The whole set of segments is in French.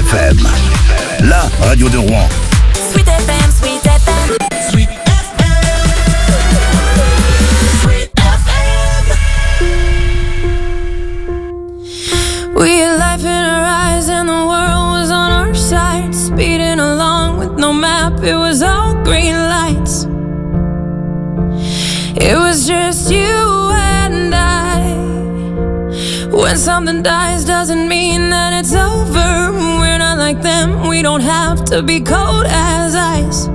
FM, la radio de Rouen. Sweet FM, Sweet FM. Sweet FM. Sweet FM. We had life in our eyes and the world was on our side. Speeding along with no map, it was all green lights. It was just you and I. When something dies doesn't mean that it's over. We're not like them, we don't have to be cold as ice.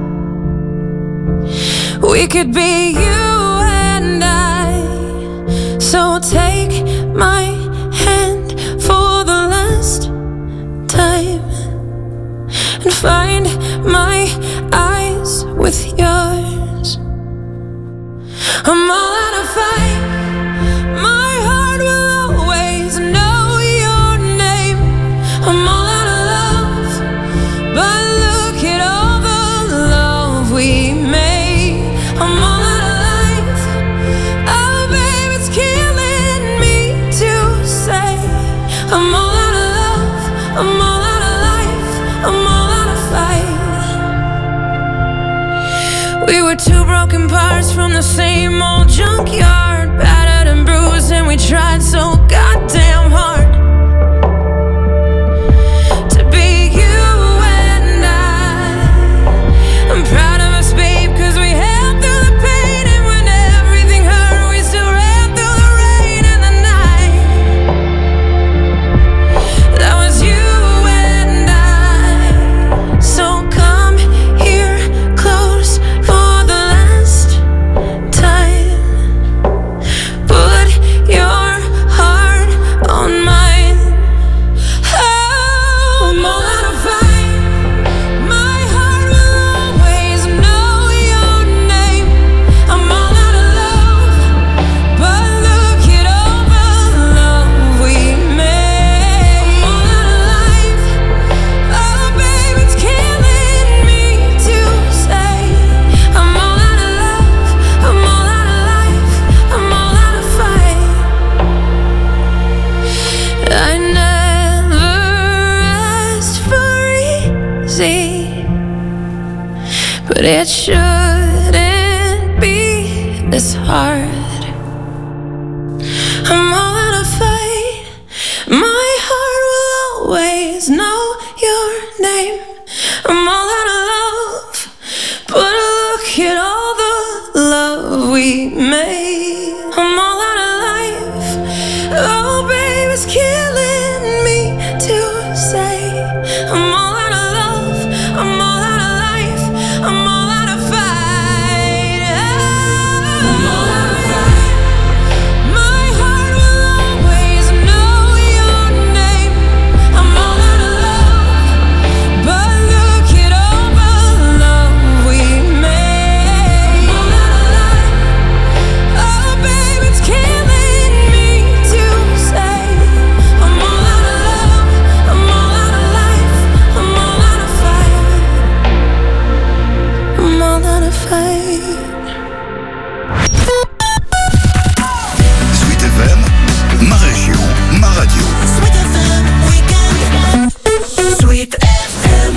We could be you and I. So take my hand for the last time and find my eyes with yours. I'm all out of fight. My heart will always know your name. I'm all out of love, but look at all the love we made. I'm all out of life. Oh, babe, it's killing me to say. I'm all out of love. I'm all out of life. I'm all out of fight. We were two broken parts from the same old junkyard, battered and bruised, and we tried so goddamn hard to be you and I. I'm proud of us, babe, 'cause we held through the pain, and when everything hurt, we still ran through the rain and the night. That was you and I. So come here close for the last time. Put your heart on mine. Oh, I'm all out of fight. My heart will always know your name. I'm all out of love, but look at all the love we made. I'm all out of life. Oh, babe, it's killing me to say. I'm all out of love. I'm all out of life. I'm all out of fight. I never asked for easy, but it shouldn't be this hard. I'm all out of fight. My heart will always know your name. I'm all out of love, but look at all the love we made. I'm all out of life. Oh, babe, it's killing me to say. I'm all out of love. I'm all out of life. I'm all out of fight. I'm all out of fight. My heart will always know your name. I'm all out of love, but look at all the love we made. I'm all out of life. Oh, babe, it's killing me to say. I'm all out of love. I'm all out of life. I'm all out of fight. I'm all out of fight. Sweet FM, ma région, ma radio. Sweet FM Weekend. Sweet FM.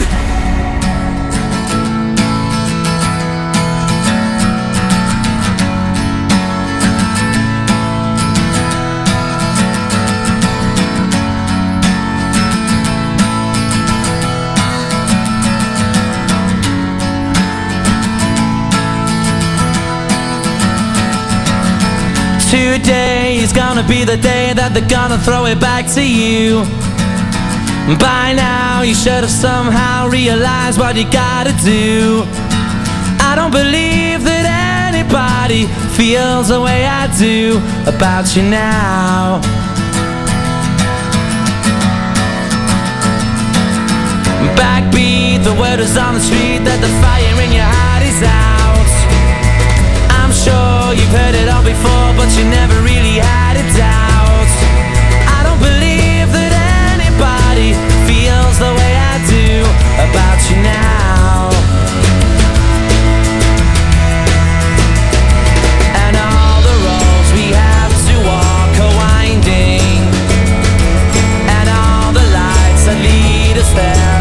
Today is gonna be the day that they're gonna throw it back to you. By now you should have somehow realized what you gotta do. I don't believe that anybody feels the way I do about you now. Backbeat, the word is on the street that the fire in your heart is out. I'm sure you've heard it all before, but you never really had a doubt. I don't believe that anybody feels the way I do about you now. And all the roads we have to walk are winding, and all the lights that lead us there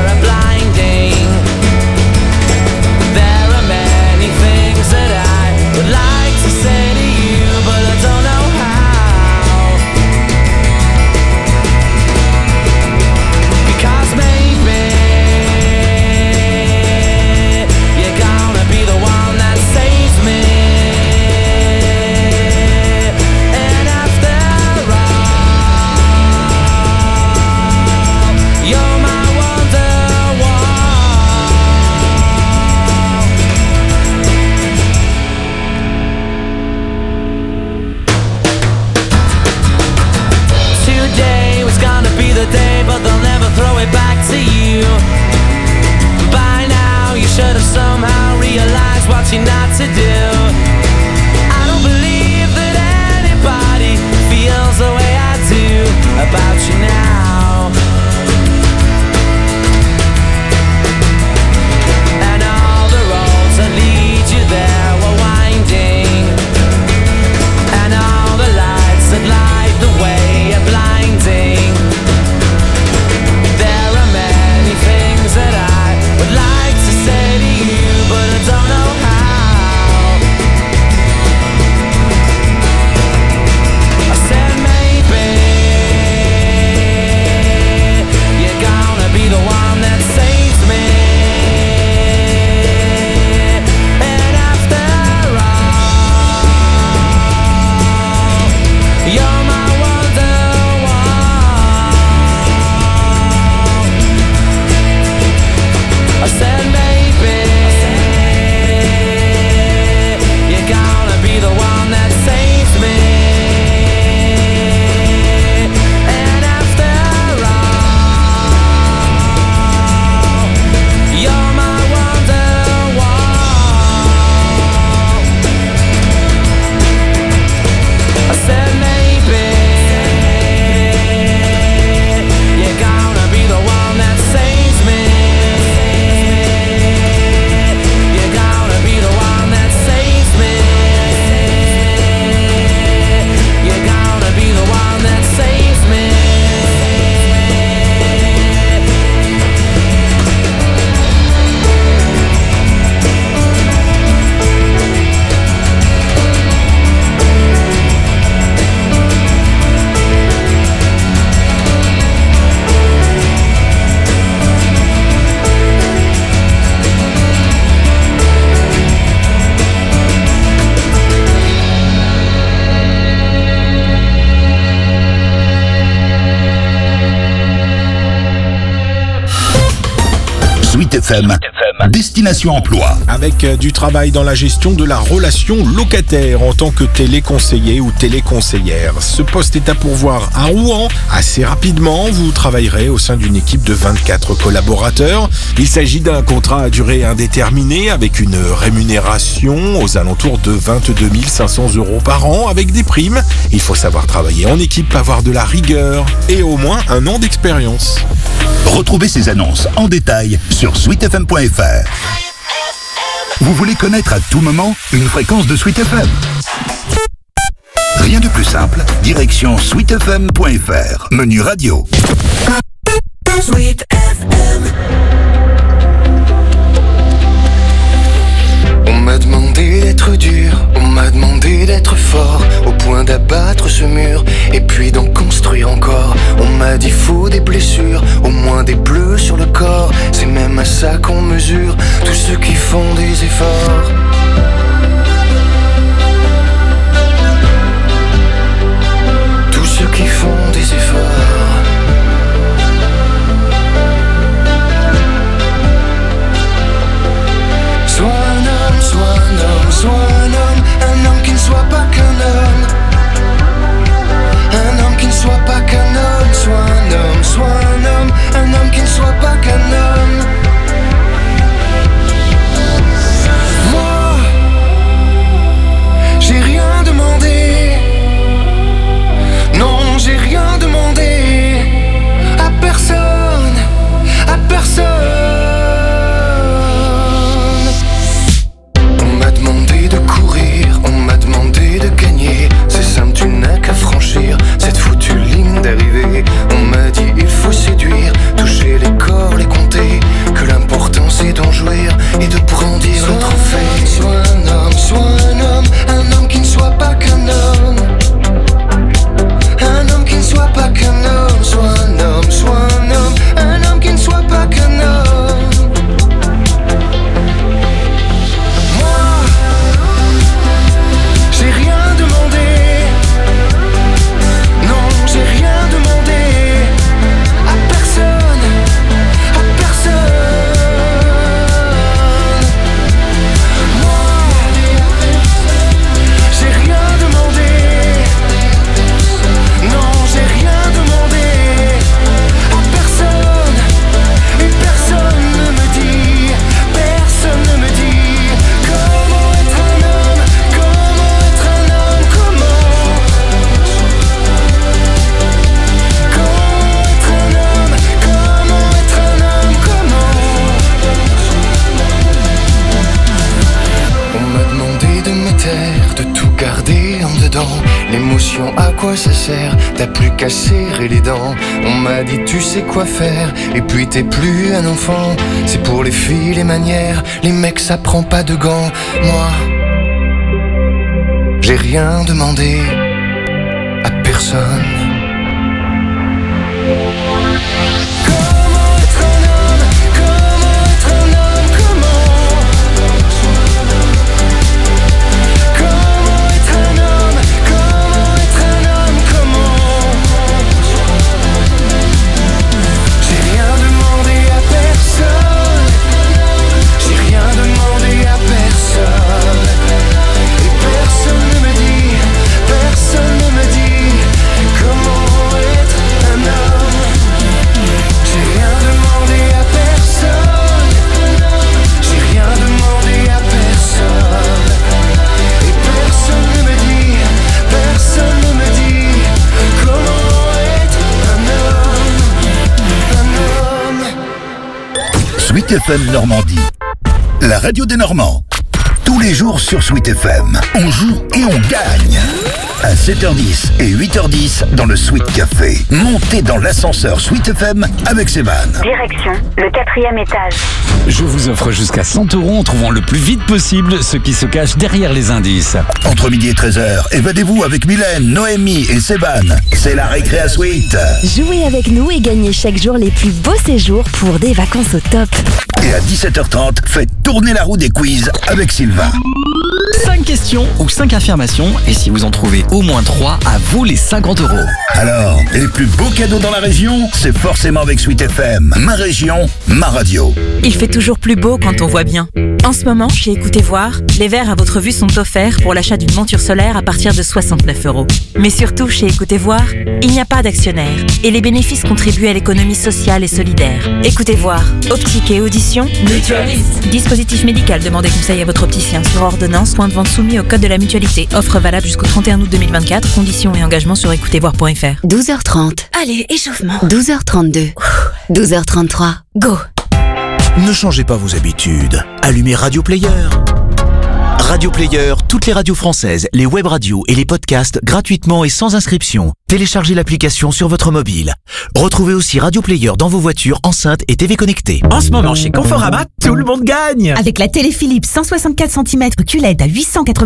it back to you. By now you should have somehow realized what you're not to do. I don't believe that anybody feels the way I do about you now. And all the roads that lead you there were winding, and all the lights that light the way are blinding. There are many things that I would like to say to you, but I don't know how. I said maybe you're gonna be the one that saves me. And after all, you're my wonderwall. I said maybe you're gonna be the one that saves me. And after all, you're my wonderwall. I said maybe you're gonna be the one that saves me. You're gonna be the one that saves me. You're gonna be the one that saves me. Sweet FM, Destination Emploi. Avec du travail dans la gestion de la relation locataire en tant que téléconseiller ou téléconseillère. Ce poste est à pourvoir à Rouen. Assez rapidement, vous travaillerez au sein d'une équipe de 24 collaborateurs. Il s'agit d'un contrat à durée indéterminée avec une rémunération aux alentours de 22 500 € par an avec des primes. Il faut savoir travailler en équipe, avoir de la rigueur et au moins 1 an d'expérience. Retrouvez ces annonces en détail sur sweetfm.fr. Vous voulez connaître à tout moment une fréquence de Sweet FM? Rien de plus simple, direction sweetfm.fr, menu radio. Sweet FM. On m'a demandé d'être dur, on m'a demandé d'être fort, au point d'abattre ce mur, et puis d'en construire encore. On m'a dit faut des blessures, au moins des bleus sur le corps. C'est même à ça qu'on mesure tous ceux qui font des efforts. Tous ceux qui font des efforts. Sois un homme, sois un homme, sois un homme qui ne soit pas qu'un homme. Un homme qui ne soit pas qu'un homme, sois un homme, sois un homme qui ne soit pas qu'un homme. l'émotion à quoi ça sert? T'as plus qu'à serrer les dents. On m'a dit tu sais quoi faire, et puis t'es plus un enfant. C'est pour les filles les manières, les mecs ça prend pas de gants. Moi, j'ai rien demandé à personne. Sweet FM Normandie, la radio des Normands. Tous les jours sur Sweet FM, on joue et on gagne. À 7h10 et 8h10 dans le Sweet Café. Montez dans l'ascenseur Sweet FM avec Seban. Direction le 4e étage. Je vous offre jusqu'à 100 € en trouvant le plus vite possible ce qui se cache derrière les indices. Entre midi et 13h, évadez-vous avec Mylène, Noémie et Seban. C'est la récré à Sweet. Jouez avec nous et gagnez chaque jour les plus beaux séjours pour des vacances au top. Et à 17h30, faites tourner la roue des quiz avec Sylvain. 5 questions ou 5 affirmations, et si vous en trouvez au moins 3, à vous les 50 €. Alors, les plus beaux cadeaux dans la région, c'est forcément avec Sweet FM. Ma région, ma radio. Il fait toujours plus beau quand on voit bien. En ce moment, chez Écoutez Voir, les verres à votre vue sont offerts pour l'achat d'une monture solaire à partir de 69 €. Mais surtout, chez Écoutez Voir, il n'y a pas d'actionnaire et les bénéfices contribuent à l'économie sociale et solidaire. Écoutez Voir, optique et audition, mutualiste. Dispositif médical, demandez conseil à votre opticien sur ordonnance, point de vente soumis au code de la mutualité. Offre valable jusqu'au 31 août 2024, conditions et engagements sur écoutezvoir.fr. 12h30. Allez, échauffement. 12h32. 12h33. Go. Ne changez pas vos habitudes. Allumez Radio Player. Radio Player, toutes les radios françaises, les web radios et les podcasts gratuitement et sans inscription. Téléchargez l'application sur votre mobile. Retrouvez aussi Radio Player dans vos voitures, enceintes et TV connectées. En ce moment, chez Conforama, tout le monde gagne. Avec la télé Philips 164 cm QLED à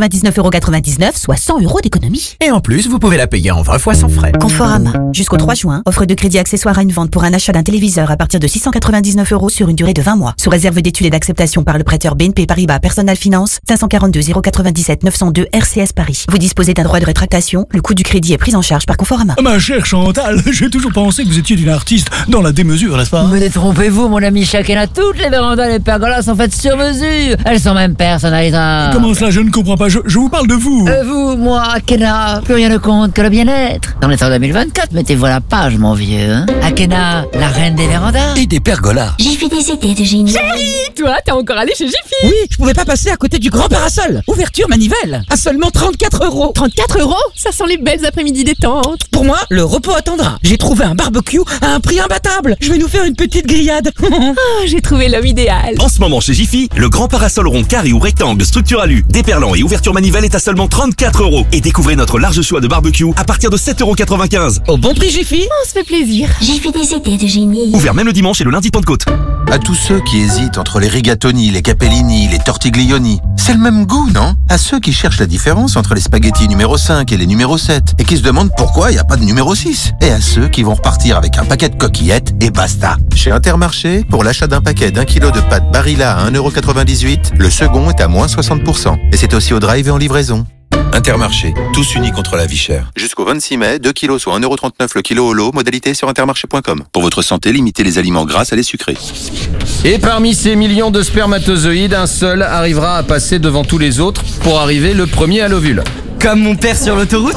899,99 €, soit 100 € d'économie. Et en plus, vous pouvez la payer en 20 fois sans frais. Conforama. Jusqu'au 3 juin, offre de crédit accessoire à une vente pour un achat d'un téléviseur à partir de 699 € sur une durée de 20 mois. Sous réserve d'études et d'acceptation par le prêteur BNP Paribas Personal Finance, 542 097 902 RCS Paris. Vous disposez d'un droit de rétractation. Le coût du crédit est pris en charge par Conforama. Ma chère Chantal, j'ai toujours pensé que vous étiez une artiste dans la démesure, n'est-ce pas? Me détrompez-vous, mon ami Chakena, toutes les vérandas, les pergolas sont faites sur mesure. Elles sont même personnalisables. Comment cela, je ne comprends pas, je vous parle de vous. Vous, moi, Akena, plus rien ne compte que le bien-être. On est en 2024, mettez-vous à la page, mon vieux. Hein. Akena, la reine des vérandas. Et des pergolas. J'ai fait des étés de génie. Chérie, toi, t'es encore allé chez Jiffy? Oui, je pouvais pas passer à côté du grand parasol. Ouverture manivelle, à seulement 34 €. 34 €? Ça sent les belles après-midi détentes. Pour moi, le repos attendra. J'ai trouvé un barbecue à un prix imbattable. Je vais nous faire une petite grillade. J'ai trouvé l'homme idéal. En ce moment chez Jiffy, le grand parasol rond, carré ou rectangle, structure alu, déperlant et ouverture manivelle est à seulement 34 €. Et découvrez notre large choix de barbecue à partir de 7,95 €. Au bon prix Jiffy. On se fait plaisir. J'ai fait des étés de génie. Ouvert même le dimanche et le lundi de Pentecôte. À tous ceux qui hésitent entre les rigatoni, les capellini, les tortiglioni, c'est le même goût, non? À ceux qui cherchent la différence entre les spaghettis numéro 5 et les numéro 7 et qui se demandent pourquoi il n'y a pas de numéro 6. Et à ceux qui vont repartir avec un paquet de coquillettes et basta. Chez Intermarché, pour l'achat d'un paquet d'1 kg de pâtes Barilla à 1,98 €, le second est à moins 60%. Et c'est aussi au drive et en livraison. Intermarché, tous unis contre la vie chère. Jusqu'au 26 mai, 2 kilos soit 1,39 € le kilo au lot, modalité sur intermarché.com. Pour votre santé, limitez les aliments gras à les sucrés. Et parmi ces millions de spermatozoïdes, un seul arrivera à passer devant tous les autres pour arriver le premier à l'ovule. Comme mon père sur l'autoroute.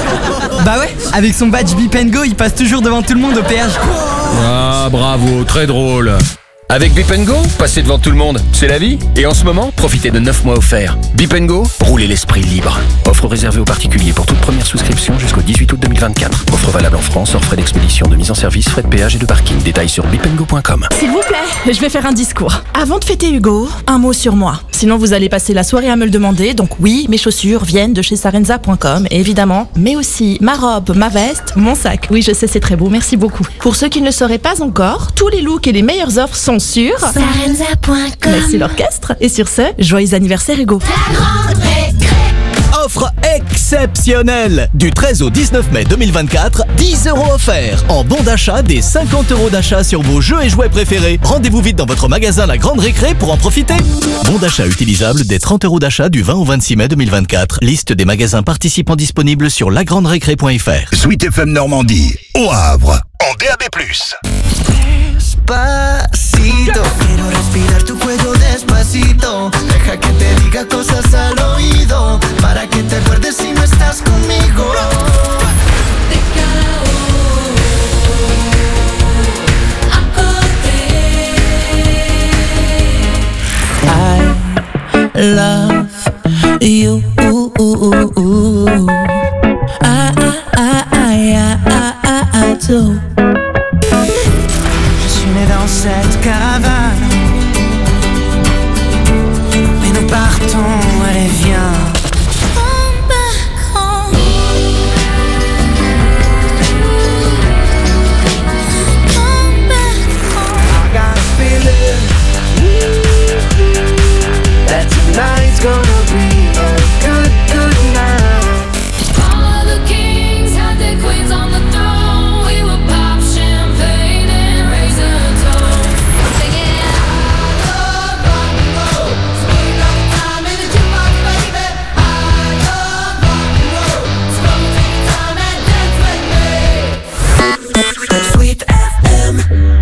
Bah ouais, avec son badge Bip & Go, il passe toujours devant tout le monde au péage. Ah, bravo, très drôle. Avec Beep & Go, passez devant tout le monde, c'est la vie. Et en ce moment, profitez de 9 mois offerts. Beep & Go, roulez l'esprit libre. Offre réservée aux particuliers pour toute première souscription jusqu'au 18 août 2024. Offre valable en France, hors frais d'expédition, de mise en service, frais de péage et de parking. Détails sur beepandgo.com. S'il vous plaît, je vais faire un discours. Avant de fêter Hugo, un mot sur moi. Sinon vous allez passer la soirée à me le demander. Donc oui, mes chaussures viennent de chez sarenza.com, évidemment. Mais aussi ma robe, ma veste, mon sac. Oui, je sais, c'est très beau, merci beaucoup. Pour ceux qui ne le sauraient pas encore, tous les looks et les meilleures offres sont sur sarenza.com. Merci l'orchestre. Et sur ce, joyeux anniversaire Hugo. Offre exceptionnelle! Du 13 au 19 mai 2024, 10 € offerts en bon d'achat des 50 € d'achat sur vos jeux et jouets préférés. Rendez-vous vite dans votre magasin La Grande Récré pour en profiter. Bon d'achat utilisable des 30 € d'achat du 20 au 26 mai 2024. Liste des magasins participants disponibles sur lagranderécré.fr. Sweet FM Normandie, au Havre, en DAB+. Despacito, quiero respirar tu cuello despacito. Deja que te diga cosas al oído, para que te acuerdes si no estás conmigo. I love you. I do. Je suis né dans cette caravane, mais nous partons, allez viens. Tonight's gonna be a good, good night. All the kings had their queens on the throne. We would pop champagne and raise a toast. Singing, I love rock and roll. Speed up time in the jukebox, baby. I love rock and roll. So come and take your time and dance with me. Sweet FM.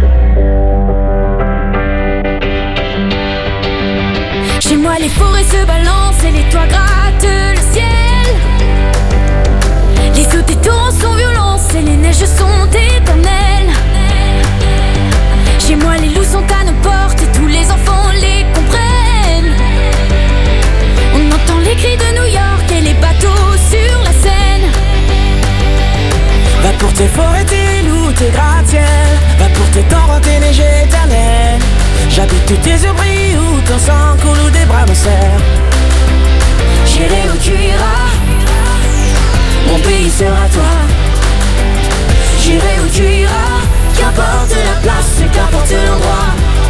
Chez moi les forêts se balancent et les toits grattent le ciel. Les eaux des torrents sont violents et les neiges sont éternelles. Chez moi les loups sont à nos portes et tous les enfants les comprennent. On entend les cris de New York et les bateaux sur la Seine. Va pour tes forêts, tes loups, tes gratte-ciels. Va pour tes torrents, tes neiges éternelles. J'habite tes yeux brillent où ton sang coule ou des bras me serrent. J'irai où tu iras, mon pays sera toi. J'irai où tu iras, qu'importe la place et qu'importe l'endroit.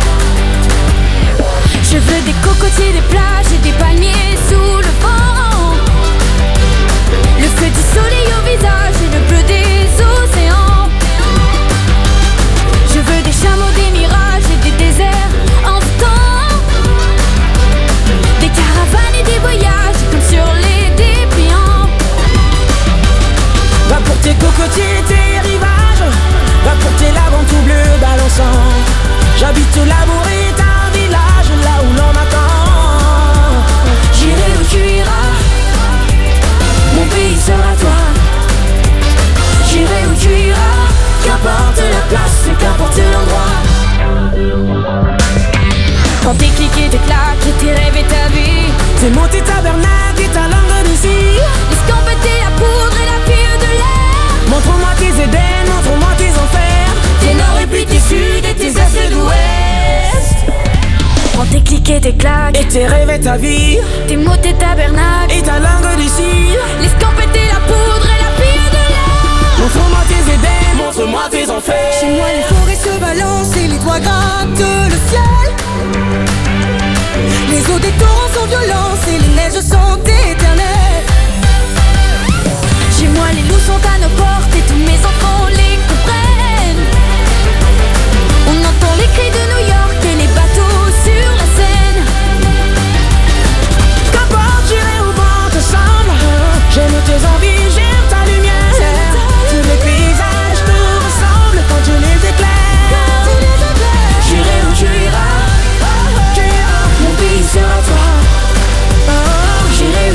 Je veux des cocotiers, des plages et des palmiers sous le vent. Le feu du soleil au visage et le bleu des océans. Je veux des chameaux, des mirages et des déserts en tout temps. Des caravanes et des voyages comme sur les dépliants. Va pour tes cocotiers, tes rivages. Va pour tes laves en tout bleu balançant. J'habite l'amour est un village là où l'on m'attend. J'irai où tu iras, mon pays sera toi. J'irai où tu iras, qu'importe la place et qu'importe l'endroit. Quand tes clics et tes claques et tes rêves et ta vie, t'es monté tabernacle et ta langue de cire. L'escampette et la poudre et la fille de l'air. Montre-moi tes Éden, montre-moi tes enfers. Tes nord et puis tes sud et tes est d'ouest. Prends tes clics et tes claques et tes rêves et ta vie. Tes mots, tes tabernacles et ta langue de cire. L'escampette et la poudre et la fille de l'air. Montre-moi tes Éden, montre-moi tes enfers. Chez moi les forêts se balancent et les toits grattent le ciel. Les eaux des torrents sont violentes et les neiges sont éternelles. Chez moi les loups sont à nos portes et tous mes enfants les comprennent. On entend les cris de New York et les bateaux sur la Seine. Qu'importe j'irai où vent te semble. J'aime tes envies, j'aime ta lumière. Tous les paysages te ressemblent quand tu les éclaires. J'irai où tu iras, mon pays sera toi. J'irai où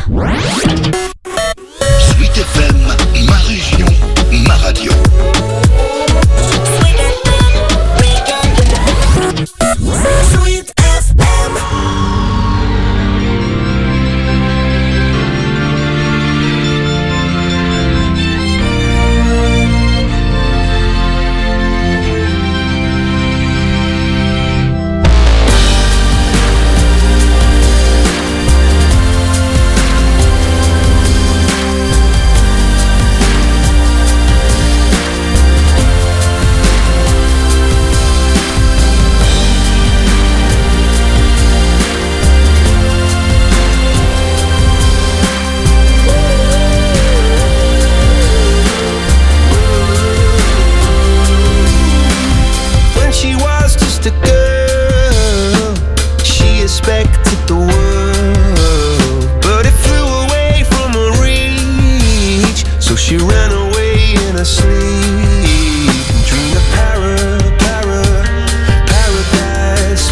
Sweet FM, ma région, ma radio. Sweet FM. She ran away in her sleep and dreamed of paradise,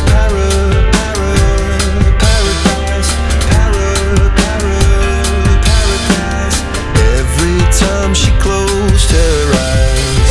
paradise. Every time she closed her eyes.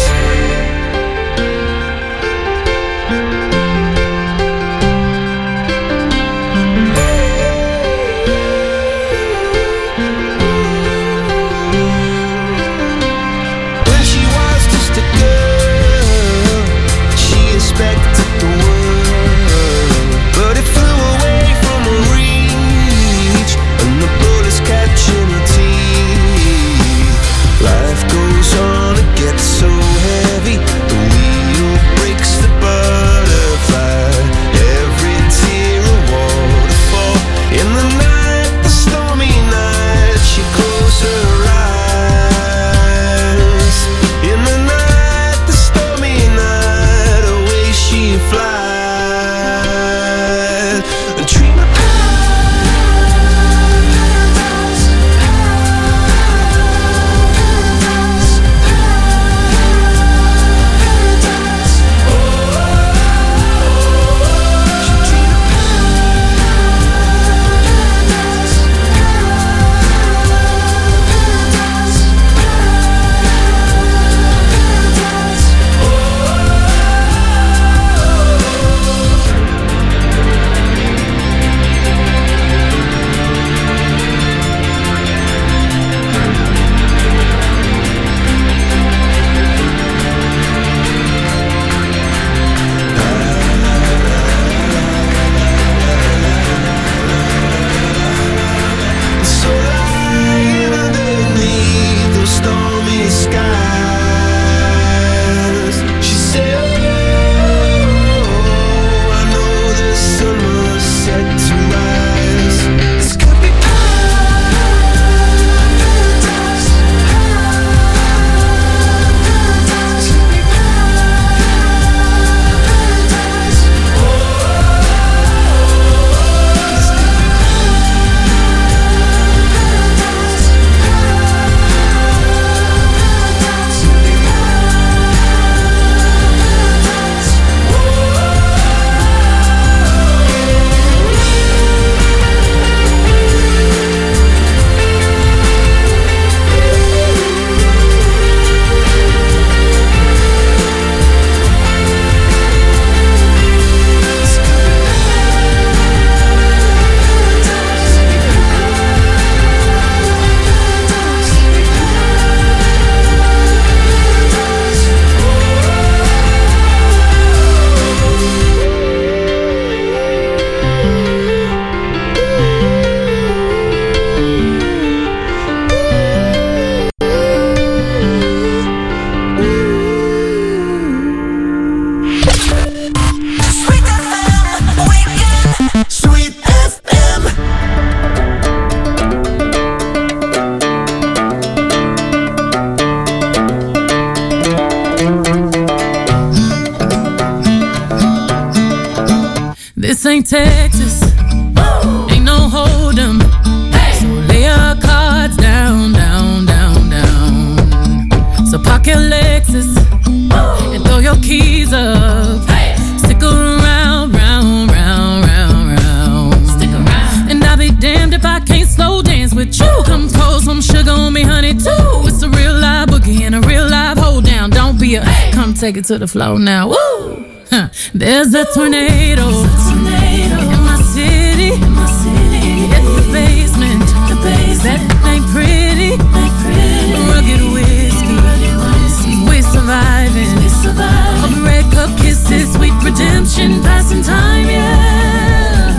This ain't Texas, ain't no hold'em. So lay your cards down, down, down, down. So park your Lexus and throw your keys up. Stick around, round, round, round, round. Stick around. And I'll be damned if I can't slow dance with you. take it to the floor now. Woo! Huh. There's a tornado in my city. It's the basement. That ain't pretty. Rugged whiskey. We surviving. All the red cup kisses, sweet redemption, passing time, yeah.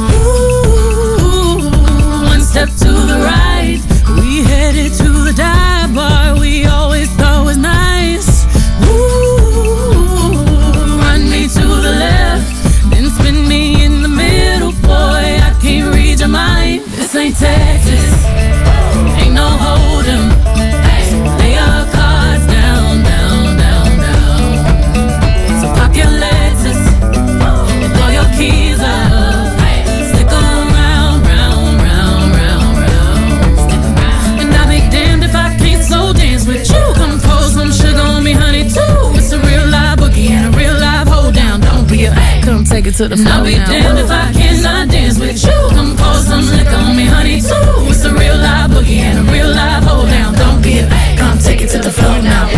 Ooh, one step to the right, we headed to the dive bar we always thought was nice. Ooh, run me to the left, then spin me in the middle, boy, I can't read your mind. This ain't Texas, ain't no hold'em. Lay your cards down, down, down, down. So park your Lexus and throw your keys up. Stick around, round, round, round, round. Stick around. And I'll be damned if I can't slow dance with you. Come pour some sugar on me, honey, too. It's a real live boogie and a real live hold down. Don't be a come take it to the floor. I'll be damned if I cannot dance with you. Come pour some liquor on me, honey, too. It's a real live boogie and a real live hold down. Don't be a come take it to the floor now.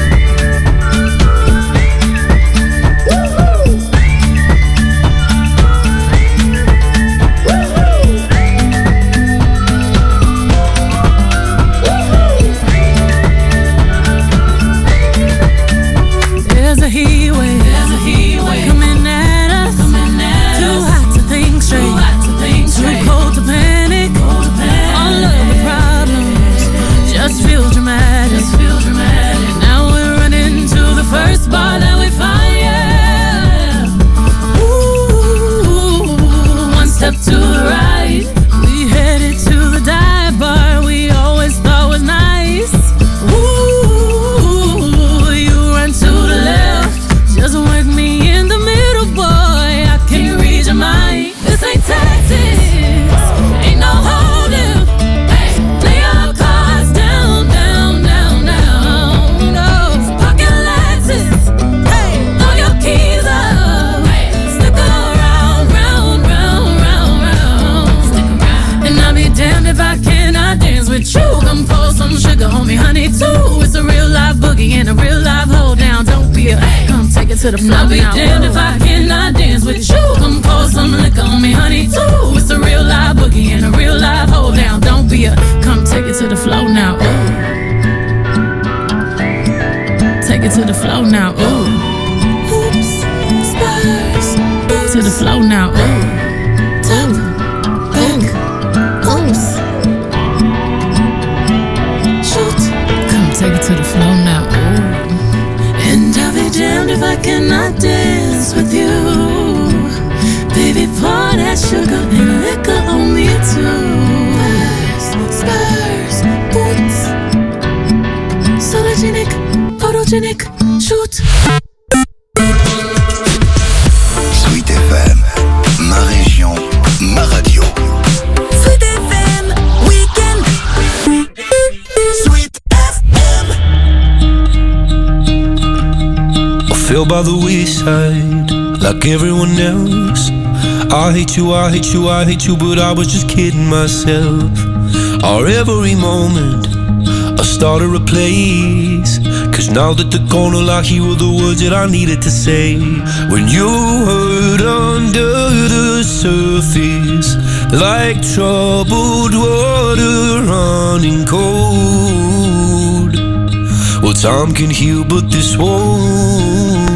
There's a heat wave coming at us. Too hot to think straight, too cold to panic. All of the problems just feel dramatic. Now we're running to the first bar that we find, yeah. Ooh, one step to the right, we headed to the dive bar we always thought was nice. Ooh, you run to the left, just work me in the middle, boy, I can't read your mind. This ain't Texas, ain't no hold'em. Lay your cards down, down, down, down. No, park your Lexus, throw your keys up. Stick around, round, round, round, round. Stick around. And I'll be damned if I cannot dance with you. Come pour some sugar on me, honey, too. It's a real live boogie and a real live hold down. Don't be a come take it to the floor. I'll be damned if I cannot dance with you. Come pour some liquor on me, honey, too. It's a real live boogie and a real live hold down. Don't be a come take it to the floor now. Ooh. Take it to the floor now. Ooh. Oops, spurs. To the floor now. Ooh. Top, back, oops. Shoot. Come take it to the floor now. Ooh. And I'll be damned if I cannot dance with you. Baby, pour that sugar and liquor on me too. Spurs, boots, sologenic, photogenic, shoot. Sweet FM, ma région, ma radio. Sweet FM Weekend. Sweet FM. I fell by the wayside like everyone else. I hate you, I hate you, I hate you, but I was just kidding myself. Or every moment I started a place, 'cause now that they're gone, all I hear were the words that I needed to say. When you hurt under the surface, like troubled water running cold. Well, time can heal, but this won't.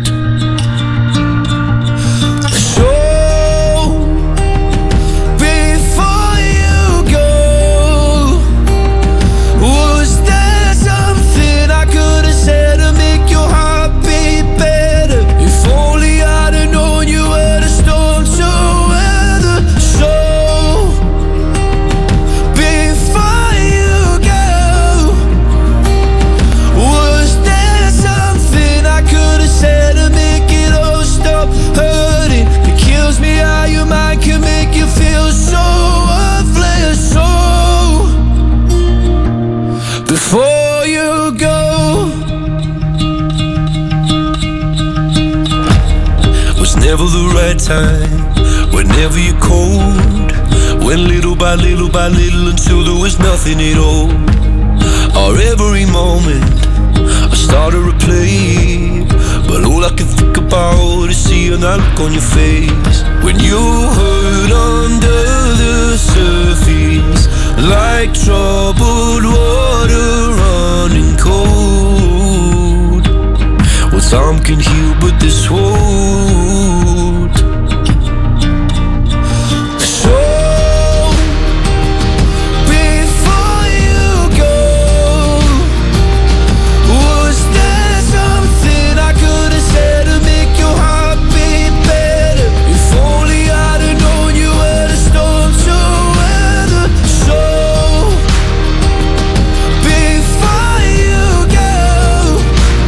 Before you go, was never the right time. Whenever you're cold, went little by little until there was nothing at all. Or every moment I started to play, but all I can think about is seeing that look on your face when you hurt under the surface, like troubled water running cold. Well, time can heal, but this won't. So before you go, was there something I could have said to make your heart beat better? If only I'd have known you were the storm to weather. So before you go,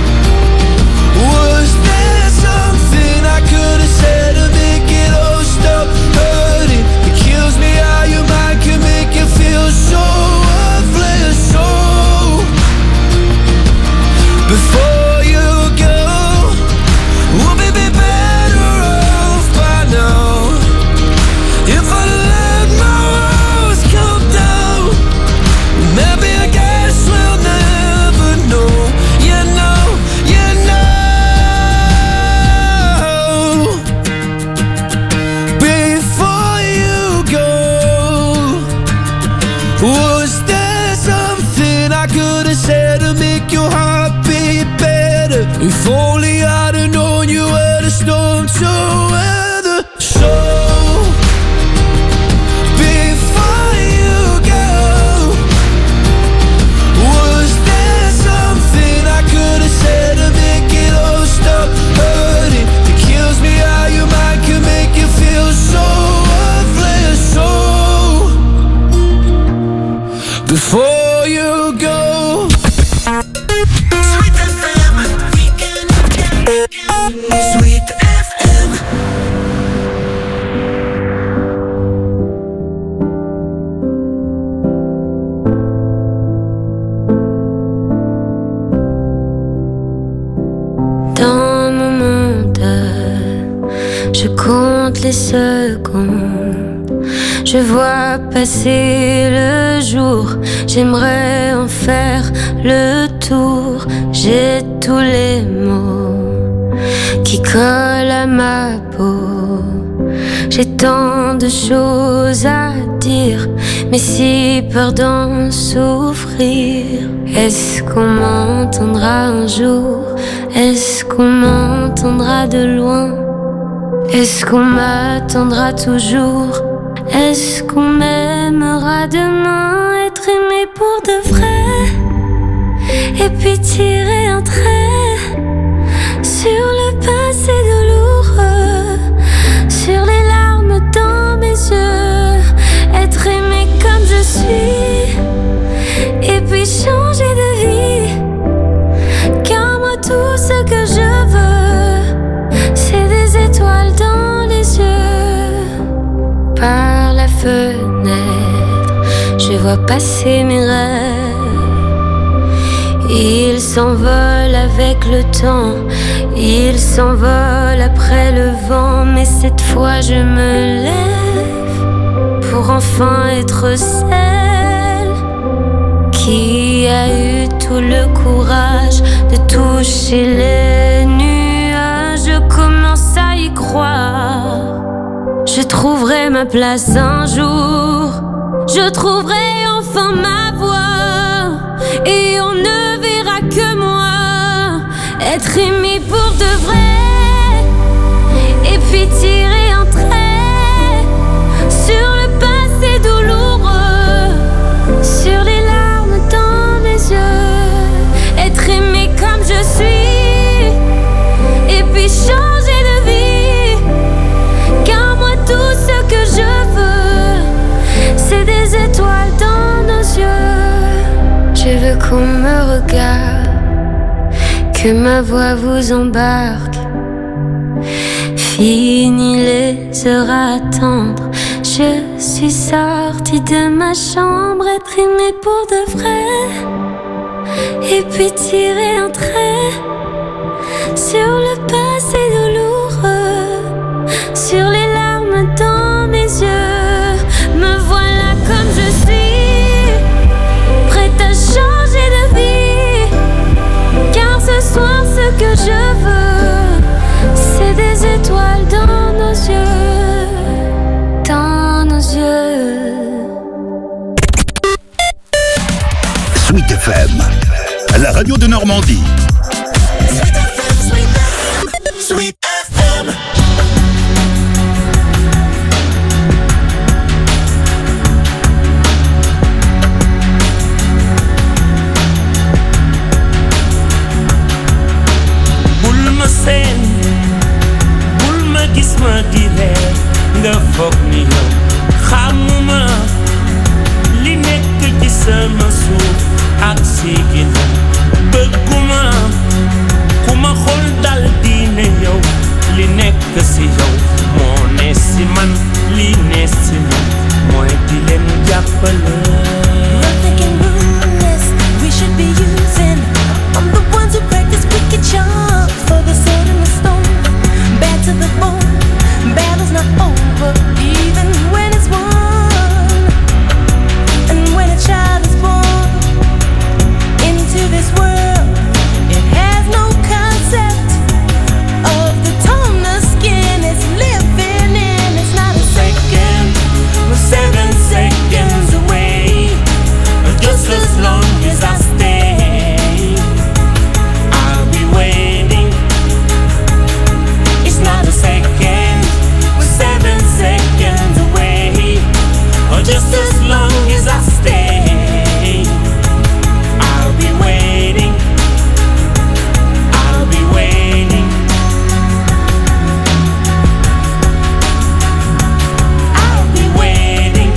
was there something I could have said to make it all stop hurting? It kills me how your mind can make you feel so worthless. So before you go, we'll be better off by now. If I let my walls come down, maybe I guess we'll never know. You know, you know. Before you go, was there something I could have said to make your heart beat better? If only I'd have known you were the storm to weather. So before you go, was there something I could have said to make it all stop hurting? It kills me how your mind can make you feel so worthless. So before you go. Sweet FM, Sweet FM. Dans mon mental, je compte les secondes. Je vois passer le jour, j'aimerais en faire le tour. J'ai tous les mots qui collent à ma peau. J'ai tant de choses à dire, mais si peur d'en souffrir. Est-ce qu'on m'entendra un jour? Est-ce qu'on m'entendra de loin? Est-ce qu'on m'attendra toujours? Est-ce qu'on m'aimera demain? Être aimé pour de vrai, et puis tirer un trait sur le passé douloureux, sur les larmes dans mes yeux. Être aimé comme je suis, et puis changer de vie. Car moi tout ce que je veux, c'est des étoiles dans les yeux. Par la fenêtre, je vois passer mes rêves. Ils s'envolent avec le temps, ils s'envolent après le vent. Mais cette fois je me lève pour enfin être celle qui a eu tout le courage de toucher les nuages. Je commence à y croire. Je trouverai ma place un jour. Je trouverai enfin ma voix. Et on ne verra que moi. Être aimé pour de vrai. Et puis tirer un trait sur le passé douloureux, sur les larmes dans mes yeux. Être aimé comme je suis, et puis changer de vie. Car moi tout ce que je veux, c'est des étoiles dans nos yeux. Je veux qu'on me regarde, que ma voix vous embarque. Fini les heures à attendre, je suis sortie de ma chambre. Être aimée pour de vrai, et puis tirer un trait sur le passé douloureux, sur les larmes dans mes yeux. Me voilà comme je suis, prête à changer de vie. Car ce FM, la radio de Normandie. Sweet FM. Bul ma seen bul ma gis ma di reer nga foog ni yow xamuma li nekk ci sama suuf ak si ginnaaw bëgguma ku ma xool dal di ne yow li nekk si yow moo ne si man li ne si man mooy di leen jàppale. Nothing can ruin this. We should be using. I'm the ones who practice wicked charms for the sword and the stone. Bad to the bone. Battle's not over, even when it's won. And when a child is born into this world, it has no concept of the tone the skin is living in. It's not a second, we're 7 seconds away. Just as long as I stay, I'll be waiting. It's not a second, we're 7 seconds away. Just as long as I stay, I'll be waiting. I'll be waiting. I'll be waiting.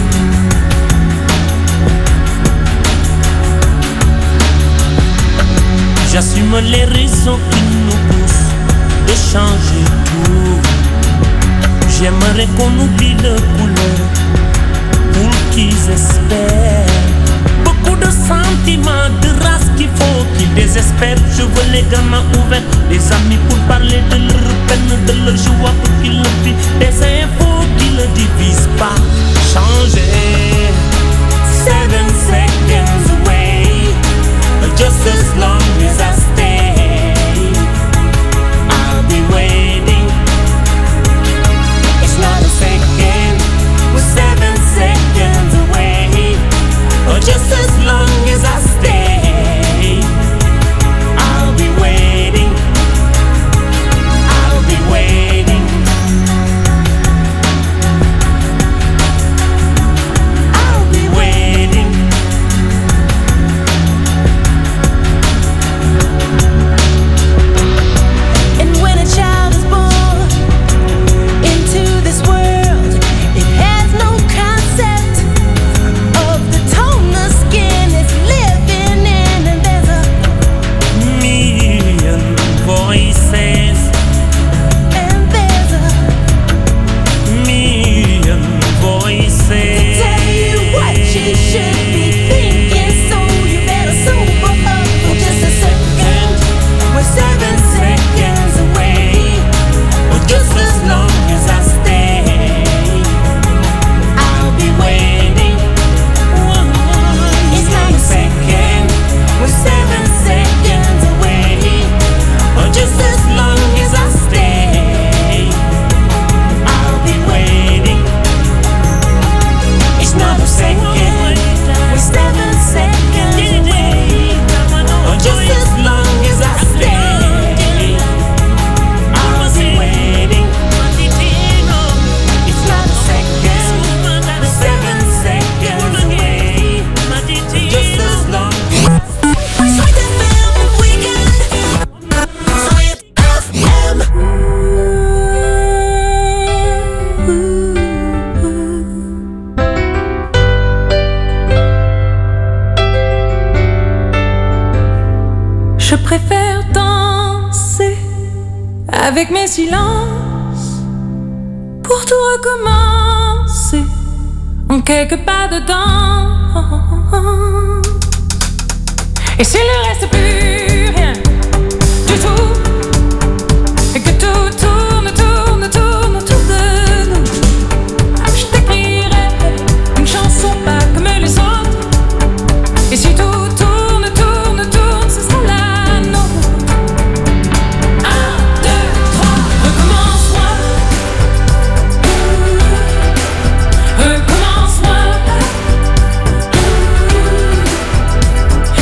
J'assume les raisons qui nous poussent de changer tout. J'aimerais qu'on oublie le couleur pour qu'ils espèrent. Beaucoup de sentiments, de race qu'il faut qu'ils désespèrent. Je veux les gamins ouverts, les amis pour parler de leur peine, de leur joie pour qu'ils le vivent. Des infos qui ne divisent pas. Changer. 7 seconds away. Just as long as I stay, I'll be waiting. It's not a second, we're 7 seconds away. Just as long as I stay, I'll be waiting. I'll be waiting. I'll be waiting. And when a child is born into this world, it has no concept of the tone the skin is living in. And there's a million voices. And there's a million voices to tell you what you should be thinking. So you better sober up for just a second. We're 7 seconds away. Just as long as I stay, I'll be waiting. It's not a second, we're 7 seconds away. Just as long as I stay, I'll be waiting. It's not a second, we're 7 seconds away. Just as long as I stay, I'll be waiting. It's not a second, we're 7 seconds away. Just as long as Sweet FM weekend. Sweet FM. Je préfère danser avec mes silences pour tout recommencer en quelques pas dedans. Et s'il ne reste plus rien du tout, et que tout tourne, tourne, tourne autour de nous, je t'écrirai une chanson pas comme les autres. Et si tout tourne, tourne, tourne, ce sera la nôtre. 1, 2, 3, recommence-moi. Recommence-moi.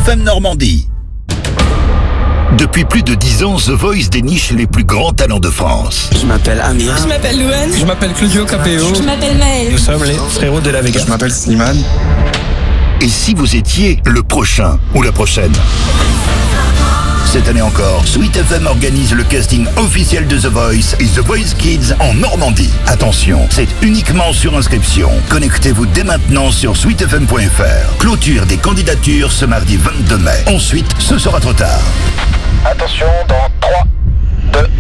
FM Normandie. Depuis plus de 10 ans, The Voice déniche les plus grands talents de France. Je m'appelle Amir. Je m'appelle Louane. Je m'appelle Claudio Capéo. Je m'appelle Maël. Nous sommes les frérots de la Vega. Je m'appelle Slimane. Et si vous étiez le prochain ou la prochaine? Cette année encore, Sweet FM organise le casting officiel de The Voice et The Voice Kids en Normandie. Attention, c'est uniquement sur inscription. Connectez-vous dès maintenant sur sweetfm.fr. Clôture des candidatures ce mardi 22 mai. Ensuite, ce sera trop tard. Attention, dans 3, 2, 1.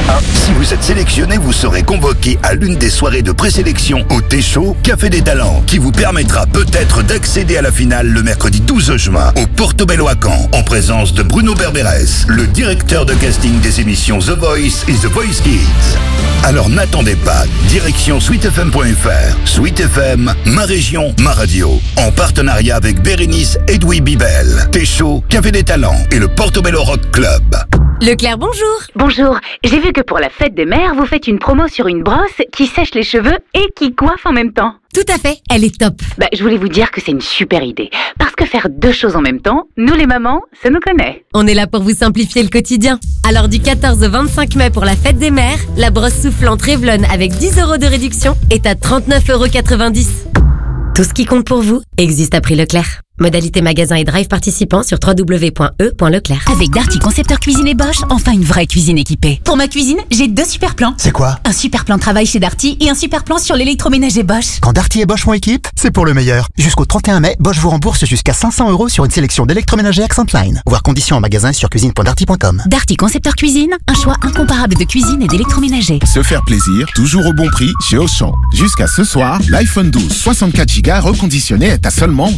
Si vous êtes sélectionné, vous serez convoqué à l'une des soirées de présélection au Téchaud, Café des Talents, qui vous permettra peut-être d'accéder à la finale le mercredi 12 juin au Portobello à Caen, en présence de Bruno Berberes, le directeur de casting des émissions The Voice et The Voice Kids. Alors n'attendez pas, direction sweetfm.fr. Sweet FM, ma région, ma radio. En partenariat avec Bérénice Edoui Bibel, Téchaud, Café des Talents et le Portobello Rock Club. Leclerc, bonjour. Bonjour, j'ai vu que pour la fête des mères, vous faites une promo sur une brosse qui sèche les cheveux et qui coiffe en même temps. Tout à fait, elle est top. Je voulais vous dire que c'est une super idée. Parce que faire deux choses en même temps, nous les mamans, ça nous connaît. On est là pour vous simplifier le quotidien. Alors du 14 au 25 mai pour la fête des mères, la brosse soufflante Revlon avec 10 € de réduction est à 39,90 €. Tout ce qui compte pour vous existe à prix Leclerc. Modalité magasin et drive participants sur www.e.leclerc. Avec Darty Concepteur Cuisine et Bosch, enfin une vraie cuisine équipée. Pour ma cuisine, j'ai 2 super plans. C'est quoi? Un super plan travail chez Darty et un super plan sur l'électroménager Bosch. Quand Darty et Bosch font équipe, c'est pour le meilleur. Jusqu'au 31 mai, Bosch vous rembourse jusqu'à 500 € sur une sélection d'électroménagers Accentline. Voir conditions en magasin sur cuisine.darty.com. Darty Concepteur Cuisine, un choix incomparable de cuisine et d'électroménager. Se faire plaisir, toujours au bon prix chez Auchan. Jusqu'à ce soir, l'iPhone 12 64 Go reconditionné est à seulement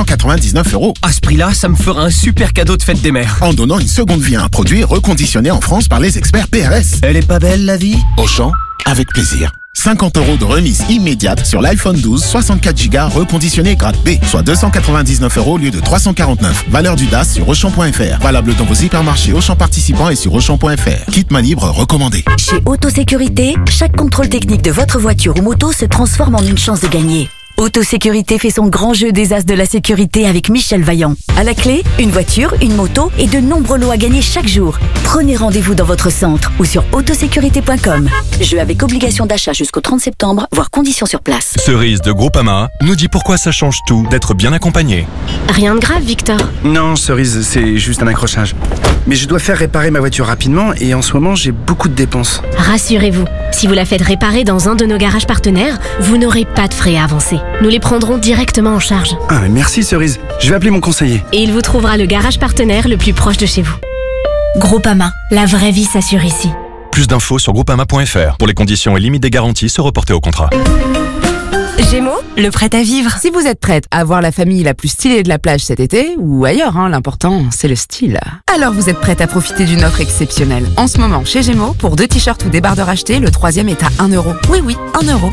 299 €. À ce prix-là, ça me fera un super cadeau de fête des mères. En donnant une seconde vie à un produit reconditionné en France par les experts PRS. Elle est pas belle, la vie? Auchan, avec plaisir. 50 € de remise immédiate sur l'iPhone 12 64 Go reconditionné grade B, soit 299 € au lieu de 349. Valeur du DAS sur Auchan.fr. Valable dans vos hypermarchés Auchan participants et sur Auchan.fr. Kit main libre recommandé. Chez Autosécurité, chaque contrôle technique de votre voiture ou moto se transforme en une chance de gagner. Autosécurité fait son grand jeu des as de la sécurité avec Michel Vaillant. À la clé, une voiture, une moto et de nombreux lots à gagner chaque jour. Prenez rendez-vous dans votre centre ou sur autosécurité.com. Jeu avec obligation d'achat jusqu'au 30 septembre, voire conditions sur place. Cerise de Groupama nous dit pourquoi ça change tout d'être bien accompagné. Rien de grave, Victor. Non, Cerise, c'est juste un accrochage. Mais je dois faire réparer ma voiture rapidement et en ce moment, j'ai beaucoup de dépenses. Rassurez-vous, si vous la faites réparer dans un de nos garages partenaires, vous n'aurez pas de frais à avancer. Nous les prendrons directement en charge. Ah, mais merci Cerise. Je vais appeler mon conseiller. Et il vous trouvera le garage partenaire le plus proche de chez vous. Groupama, la vraie vie s'assure ici. Plus d'infos sur groupama.fr. Pour les conditions et limites des garanties, se reporter au contrat. Gémeaux, le prêt à vivre. Si vous êtes prête à voir la famille la plus stylée de la plage cet été, ou ailleurs, l'important, c'est le style. Alors vous êtes prête à profiter d'une offre exceptionnelle. En ce moment, chez Gémeaux, pour 2 t-shirts ou débardeurs achetés, le 3e est à 1 €. Oui, 1 €.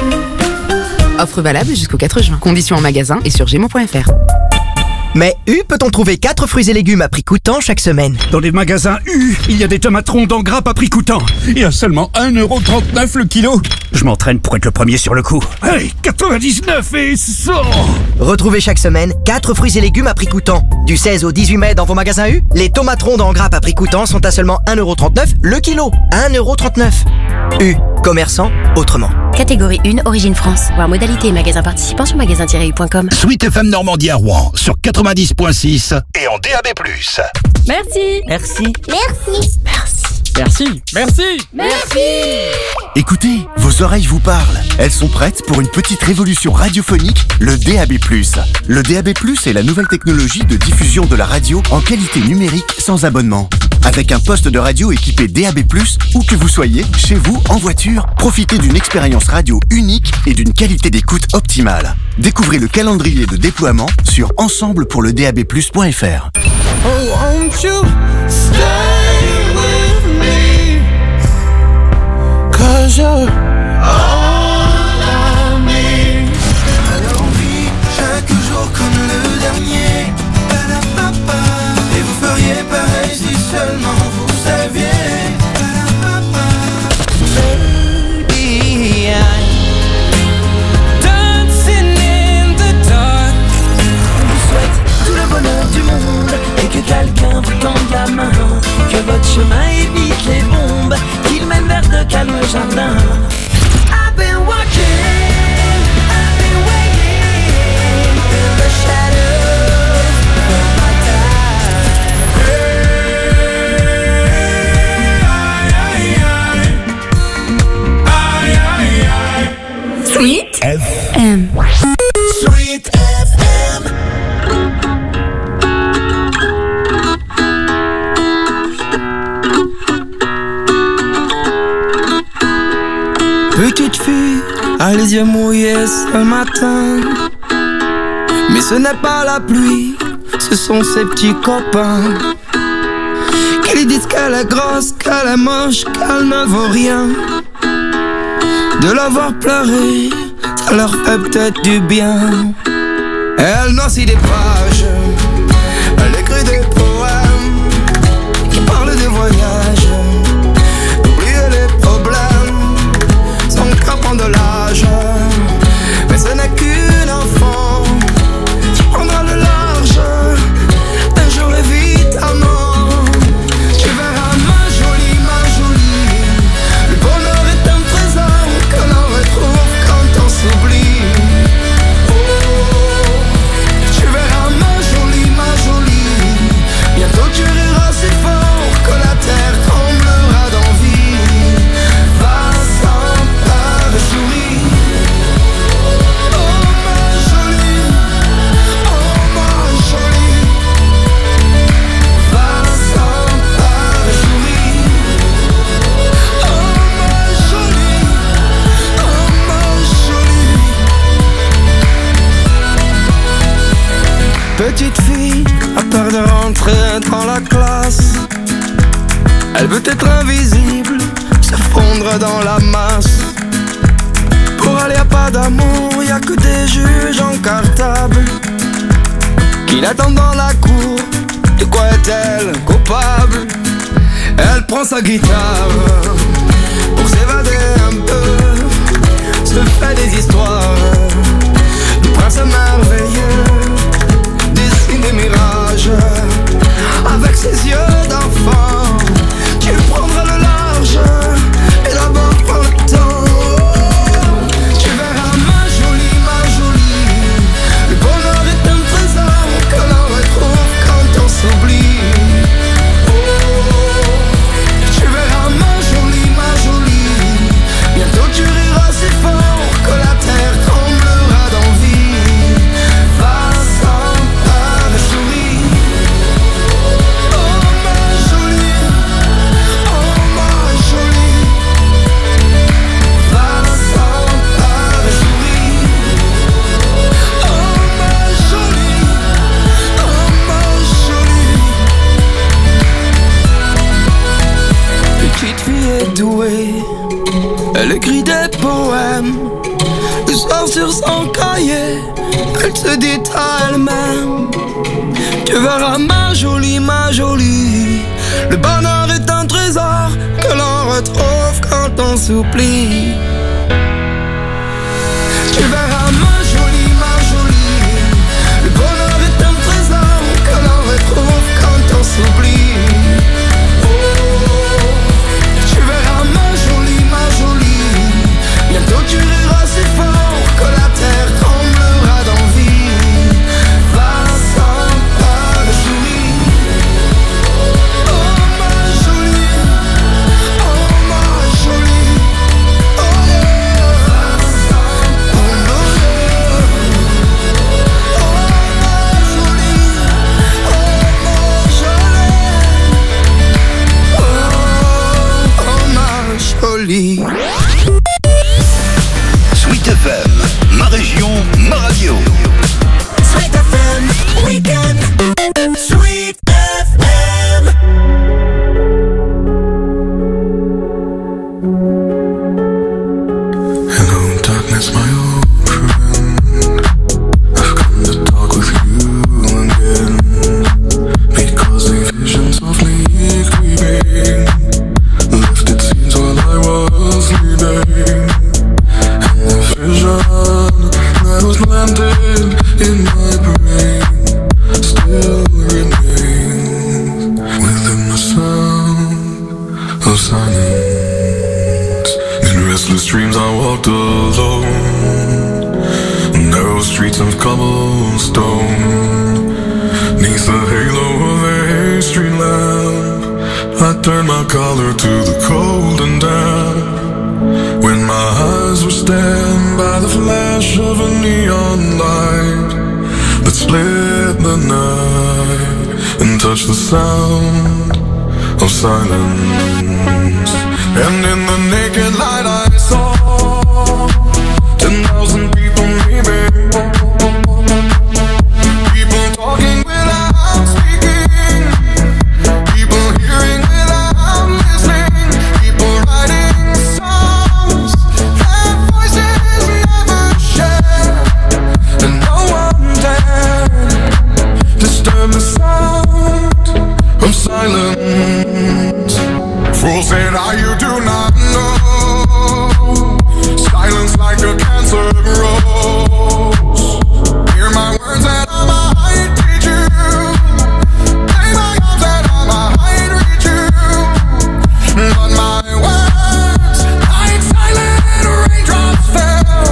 Offre valable jusqu'au 4 juin. Conditions en magasin et sur gémeaux.fr. Mais U peut-on trouver 4 fruits et légumes à prix coûtant chaque semaine? Dans les magasins U, il y a des tomates rondes en grappe à prix coûtant. Et à seulement 1,39 € le kilo. Je m'entraîne pour être le premier sur le coup. Allez, 99 et 100. Retrouvez chaque semaine 4 fruits et légumes à prix coûtant. Du 16 au 18 mai dans vos magasins U, les tomates rondes en grappe à prix coûtant sont à seulement 1,39 € le kilo. 1,39 €. U, commerçant autrement. Catégorie 1, origine France. Voir modalité et magasin participant sur magasin-u.com. Sweet FM Normandie à Rouen sur 90.6 et en DAB+. Merci. Merci. Merci. Merci. Merci. Merci. Écoutez, vos oreilles vous parlent. Elles sont prêtes pour une petite révolution radiophonique, le DAB+. Le DAB+, est la nouvelle technologie de diffusion de la radio en qualité numérique sans abonnement. Avec un poste de radio équipé DAB+, où que vous soyez, chez vous, en voiture, profitez d'une expérience radio unique et d'une qualité d'écoute optimale. Découvrez le calendrier de déploiement sur ensemblepourledab+.fr. Oh, won't you stay with me? 'Cause you're all I need. Alors on vit chaque jour comme le dernier. Et vous feriez pareil si seulement vous saviez. Baby, I'm dancing in the dark. On vous souhaite tout le bonheur du monde. Sweet FM. Sweet FM. Petite fille a les yeux mouillés ce matin, mais ce n'est pas la pluie, ce sont ses petits copains qui lui disent qu'elle est grosse, qu'elle est moche, qu'elle ne vaut rien. De la voir pleurer, ça leur fait peut-être du bien. Elle noircit des pages, elle écrit des poèmes qui parlent de voyage, d'oublier les problèmes. Son cœur prend de l'âge, mais ce n'est qu'une enfant qui prendra le large un jour évidemment. Tu verras ma jolie, le bonheur est un trésor que l'on retrouve quand on s'oublie. Oh, tu verras ma jolie, bientôt tu riras si fort que la terre tremblera d'envie. Va sans peur et souris. Oh ma jolie, va sans peur et souris. Oh ma jolie, Petite fille a peur de rentrer dans la classe. Elle veut être invisible, se fondre dans la masse. Pour elle y'a pas d'amour, y'a que des juges en cartable qui l'attendent dans la cour. De quoi est-elle coupable? Elle prend sa guitare pour s'évader un peu, se fait des histoires de princes merveilleux, dessine des mirages avec ses yeux d'enfant. Tu prendras le large et d'abord prends le temps. Tu verras ma jolie, le bonheur est un trésor que l'on retrouve quand on s'oublie. Oh, tu verras ma jolie, bientôt tu riras si fort que la terre tremblera d'envie. Va sans peur et souris. Oh ma jolie, va sans peur et souris. Oh ma jolie, Petite fille est douée, elle écrit des poèmes. Le soir sur son cahier, elle se dit à elle-même: tu verras ma jolie, le bonheur est un trésor que l'on retrouve quand on s'oublie. Tu verras ma jolie, le bonheur est un trésor que l'on retrouve quand on s'oublie. Oh, tu verras ma jolie, bientôt tu riras si fort que la terre tremblera d'envie. Va sans peur et souris. Oh ma jolie, oh va sans peur. Oh ma jolie, Sweet FM, ma région, ma radio. Sweet FM, weekend. Sweet FM. Hello, darkness, my old friend. I've come to talk with you again, because the vision softly creeping left its scenes while I was sleeping, and the vision that was planted in my brain still remains within the sound of silence. In restless dreams I walked alone, narrow streets of cobblestone, neath the halo of a street lamp. I turned my collar to the cold and damp, when my eyes were stabbed by the flash of a neon light that split the night and touched the sound of silence. And in the naked light I saw 10,000 people maybe, people talking without speaking, people hearing without listening, people writing songs that voices never share, and no one dared disturb the sound of silence. Fools said, you do not know. Silence like a cancer grows. Hear my words that I might teach you. Play my arms that I might reach you. But my words, like silent raindrops fell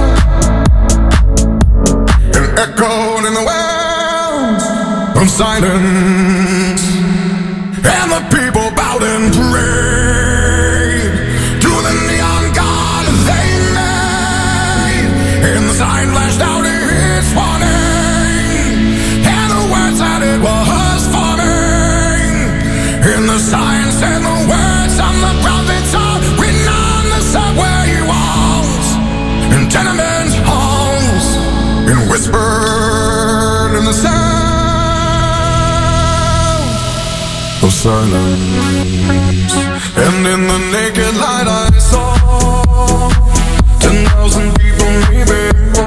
and echoed in the wells of silence. And the people bowed and prayed to the neon god they made. And the sign flashed out its warning, and the words that it was forming. And the sign said the words of the prophets are written on the subway walls and tenement halls, and whispered in the sound of silence. And in the naked light I saw 10,000 people maybe,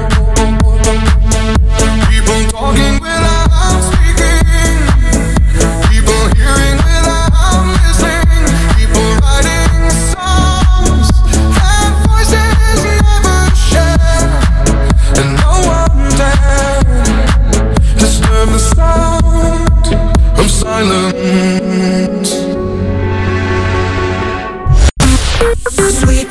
people talking without speaking, people hearing without listening, people writing songs that voices never share, and no one dared disturb the sound of silence. Sweet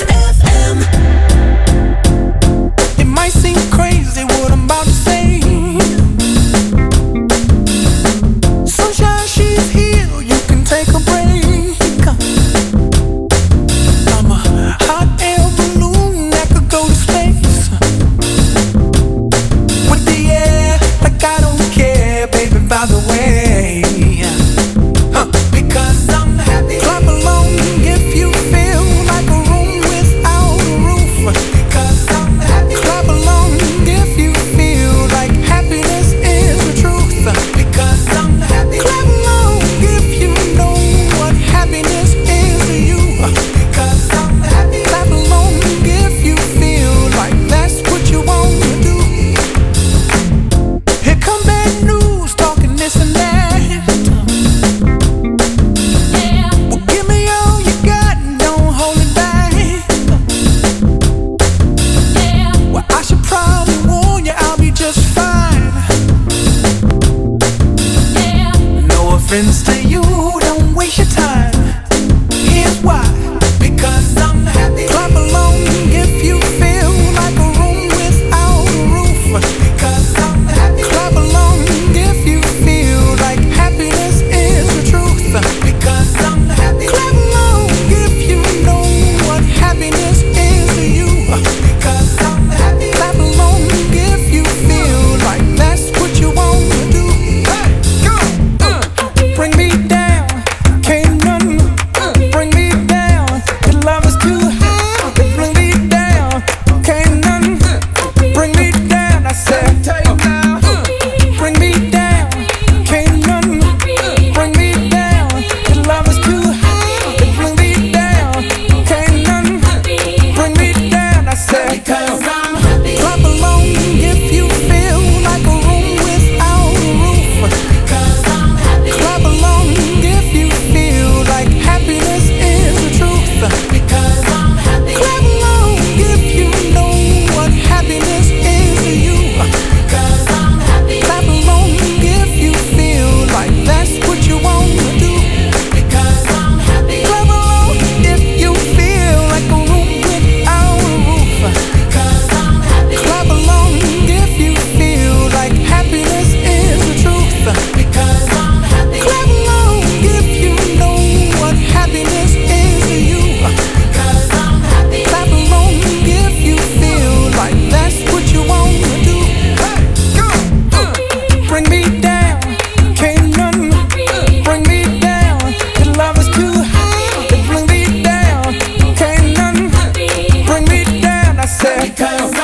say,